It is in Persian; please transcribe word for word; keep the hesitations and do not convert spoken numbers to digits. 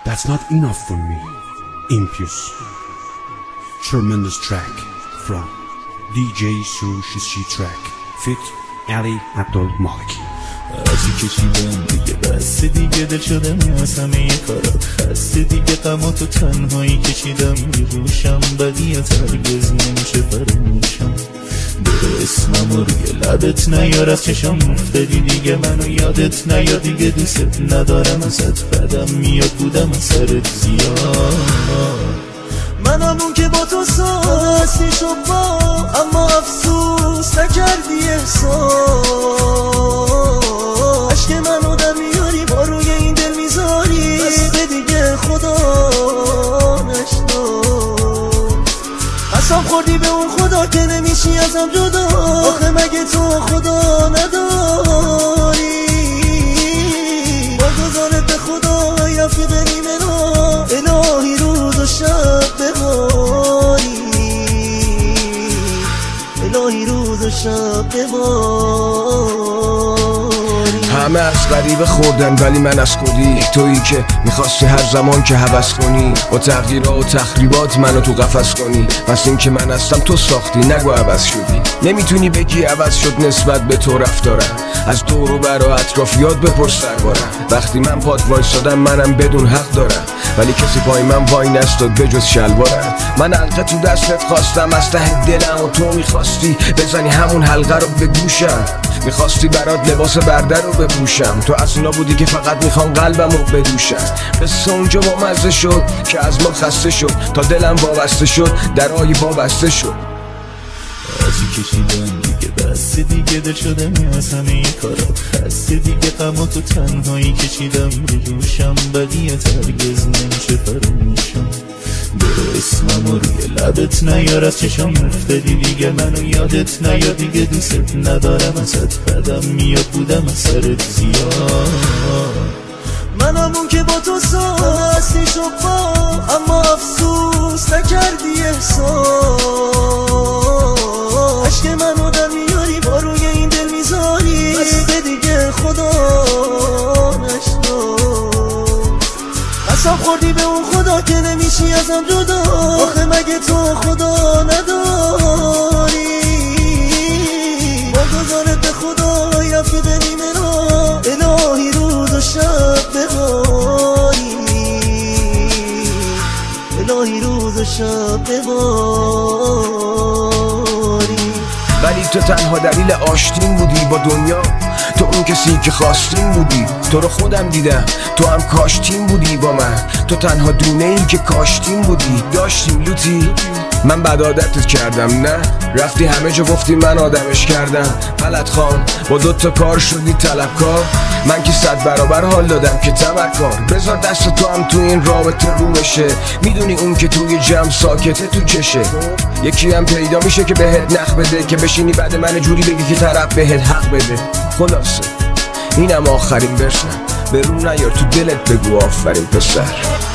That's not enough for me. Impious. Tremendous track from دی جی سروش track fit علی عبدالمالکی. هرچی کشیدم دیگه بس دیگه، دل شدم از همه کارات خسته دیگه، غمات و تنهایی کشیدم روشم، بدیت هرگز نمیشه فراموشم. بره اسمم و روی لبت نیار، از چشم افتادی دیگه، منو یادت نیاد دیگه، دوست ندارم ازت، بدم میاد بودم از سرت زیاد. من همون که با تو ساستی شد با، اما افسوس نکردی احساس. عشق منو در میاری با روی این دل میذاری، بسته دیگه خدا نشناس. قسم خوردی به اون خدا که نمیشی ازم جدا، آخه مگه تو خدا نداری؟ با گذارت به خدا ای رفیق نیمه را، الهی روز و شب بباری، الهی روز و شب بباری. همه از غریبه خوردن ولی من از خودی، تویی که میخواستی هر زمان که هوس کنی، با تغییرها و تخریبات منو تو قفس کنی. پس این که من هستم تو ساختی، نگو عوض شدی. نمیتونی بگی عوض شد نسبت به تو رفتارم، از دور و بر و اطرافیات بپرس دربارم. وقتی من پات وایسادم منم بدون حق دارم، ولی کسی پای من وای نستاد بجز شلوارم. من حلقه تو دستت خواستم از ته دلم و تو میخواستی بزنی همون حلقه رو به گوشم. میخواستی برات لباس برده رو بپوشم، تو از اونا بودی که فقط میخوام قلبم رو بدوشم. قصه اونجا با مزه شد که از ما خسته شد، تا دلم وابسته شد درای وابسته شد. هرچی کشیدم دیگه بس دیگه، دل شدم از همه کارات خسته دیگه، غمات و تنهایی کشیدم روشم، بدیت هرگز نمیشه فراموشم. برو اسمم و روی لبت نیار، از چشم افتادی دیگه، منو یادت نیاد دیگه، دوست ندارم ازت، بدم میاد بودم از سرت زیاد. من همون که با تو ساستی شد با، اما افسوس نکردی احساس. عشق منو در میاری با روی این دل میذاری، بسته دیگه خدا نشناس. قسم خوردی به اون خدا که نمیشی ازم جدا، آخه مگه تو خدا نداری؟ با گذارت به خدا ای رفیق نیمه را، الهی روز و شب بباری، الهی روز و شب بباری. ولی تو تنها دلیل آشتین بودی با دنیا، تو اون کسی که خواستین بودی. تو رو خودم دیدم، تو هم کاشتین بودی با من، تو تنها دونه ای که کاشتین بودی. داشتیم لوتی، من بد عادتت کردم نه؟ رفتی همه جا گفتی من آدمش کردم. غلط خان با دوتا کار شدی طلبکار، من که صد برابر حال دادم که تبرکار. بذار دست تو هم تو این رابطه رو بشه، میدونی اون که توی جمع ساکته تو چشه. یکی هم پیدا میشه که بهت نخ بده، که بشینی بعد من جوری بگی که طرف بهت حق بده. خلاصه اینم آخرین برسم، به رو نیار تو دلت بگو آفرین پسر.